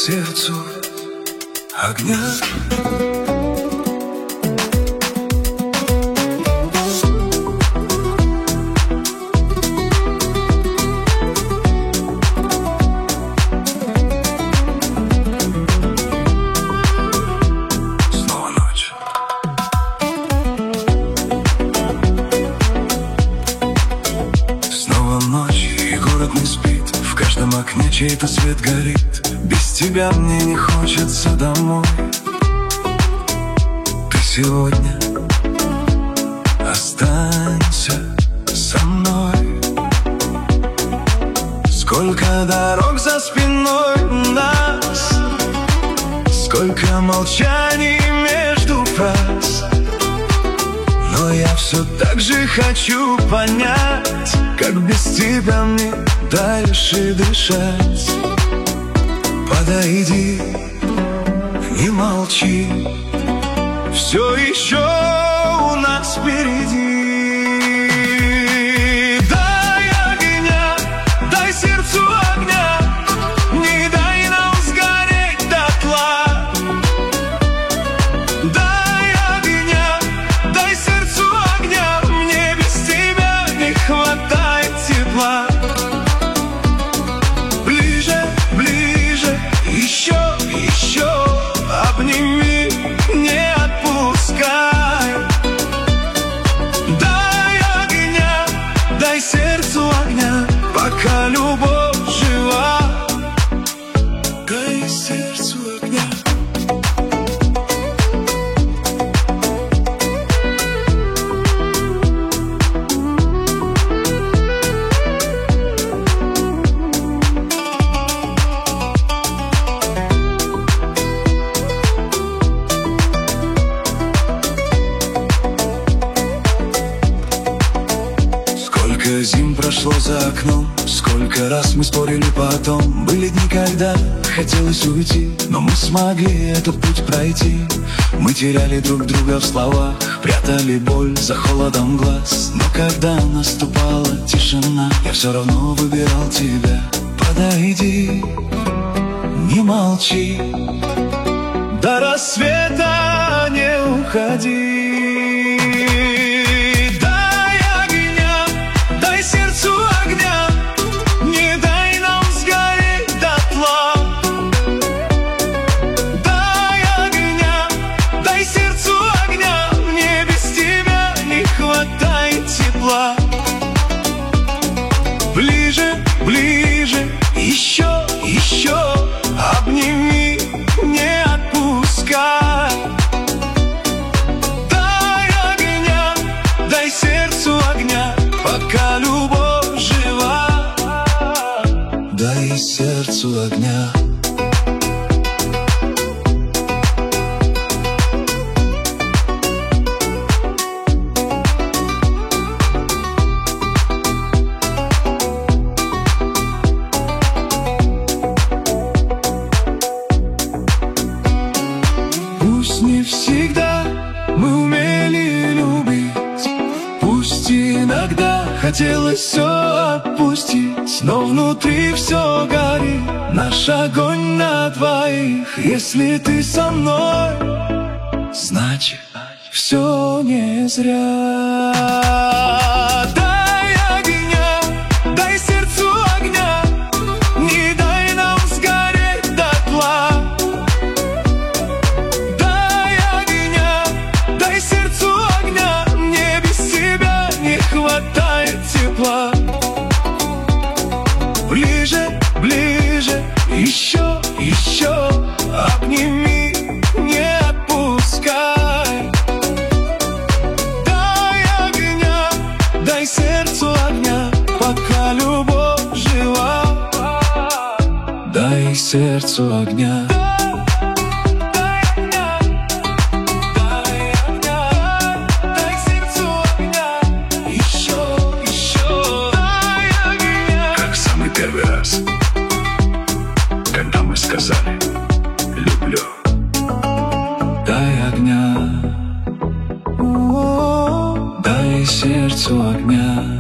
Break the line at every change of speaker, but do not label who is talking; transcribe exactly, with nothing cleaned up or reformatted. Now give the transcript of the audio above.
сердцу огня. Снова ночь. Снова ночь, и город не спит. В каждом окне чей-то свет горит. Без тебя мне не хочется домой. Ты сегодня останься со мной. Сколько дорог за спиной у нас, сколько молчаний между фраз. Но я все так же хочу понять, как без тебя мне дальше дышать. Подойди, не молчи, все еще у нас впереди. Дай огня, дай сердцу огня, не дай нам сгореть дотла. Дай огня, дай сердцу огня, мне без тебя не хватает тепла. Еще, еще обними, не отпускай. Дай огня, дай сердцу огня, пока любовь жива. Дай сердцу огня. Сколько зим прошло за окном, сколько раз мы спорили потом. Были дни, когда хотелось уйти, но мы смогли этот путь пройти. Мы теряли друг друга в словах, прятали боль за холодом глаз. Но когда наступала тишина, я все равно выбирал тебя. Подойди, не молчи, до рассвета не уходи. Сердцу огня, не дай нам сгореть дотла. Дай огня, дай сердцу огня, мне без тебя не хватает тепла. Ближе, ближе, еще, еще обними, не отпускай. Дай огня, дай сердцу огня, пока любовь жива. Дай сердцу огня. Пусть не всегда мы умели любить, пусть иногда хотелось все отпустить, но внутри все горит, наш огонь на двоих. Если ты со мной, значит все не зря. Дай огня, дай сердцу огня, не дай нам сгореть дотла. Дай огня, дай сердцу огня, мне без тебя не хватает тепла. Ближе, ближе, еще, еще обними, не отпускай. Дай огня, дай сердцу огня, пока любовь жива. Дай сердцу огня.
Первый раз, когда мы сказали «люблю».
Дай огня, дай сердцу огня.